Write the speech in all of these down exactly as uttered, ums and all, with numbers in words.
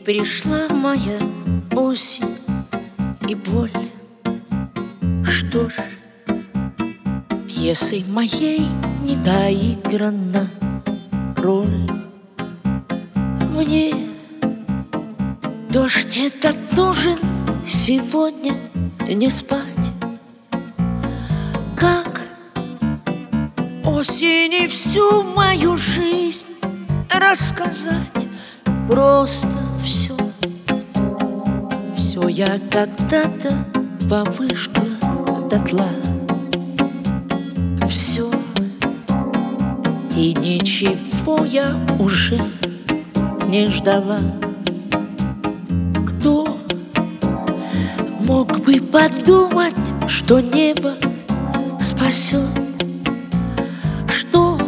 Пришла моя осень и боль. Что ж, пьесой моей не доиграна роль. Мне дождь этот нужен сегодня не спать. Как осени всю мою жизнь рассказать? Просто все, все я когда-то повышка дотла. Все, и ничего я уже не ждала. Кто мог бы подумать, что небо спасет, что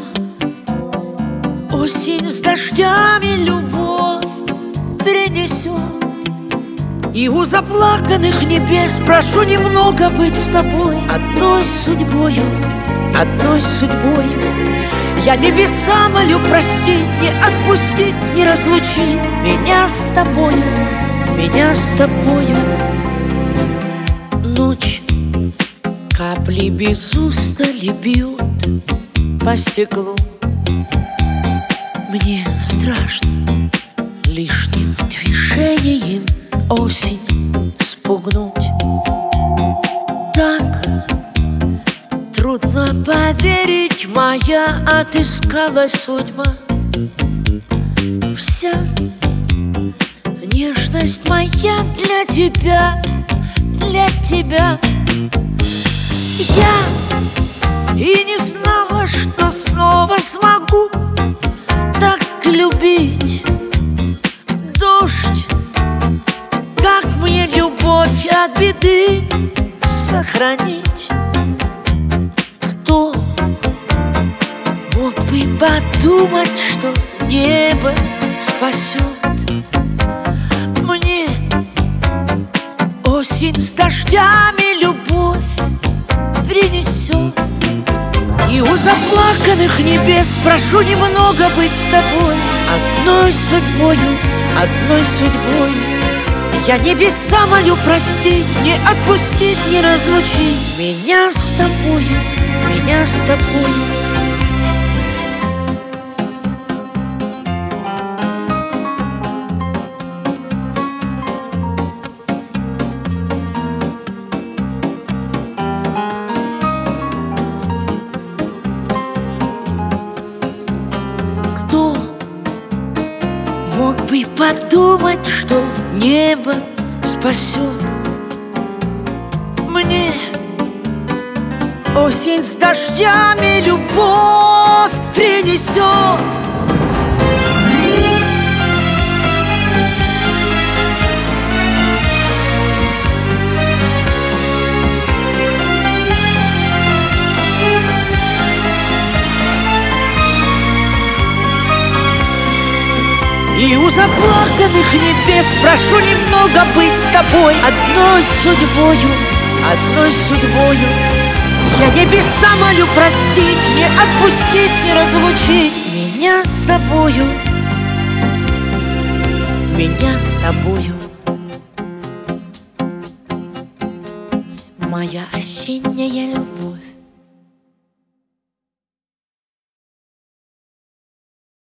осень с дождями любовь принесет. И у заплаканных небес прошу немного быть с тобой. Одной судьбою, одной судьбою я небеса молю простить, не отпустить, не разлучить меня с тобою, меня с тобою. Ночь, капли без устали бьют по стеклу. Мне страшно лишним движением осень спугнуть. Так трудно поверить, моя отыскалась судьба. Вся нежность моя для тебя, для тебя. Я и не знала, что снова смогу так любить. Дождь, как мне любовь от беды сохранить? Кто мог бы подумать, что небо спасет? Мне осень с дождями любовь принесет. И у заплаканных небес прошу немного быть с тобой. Одной судьбою, одной судьбою я небеса молю простить, не отпустить, не разлучить меня с тобою, меня с тобою. Кто мог бы подумать, что небо спасет? Мне осень с дождями любовь принесет. И у заплаканных небес прошу немного быть с тобой. Одной судьбою, одной судьбою я небеса молю простить, не отпустить, не разлучить меня с тобою, меня с тобою. Моя осенняя любовь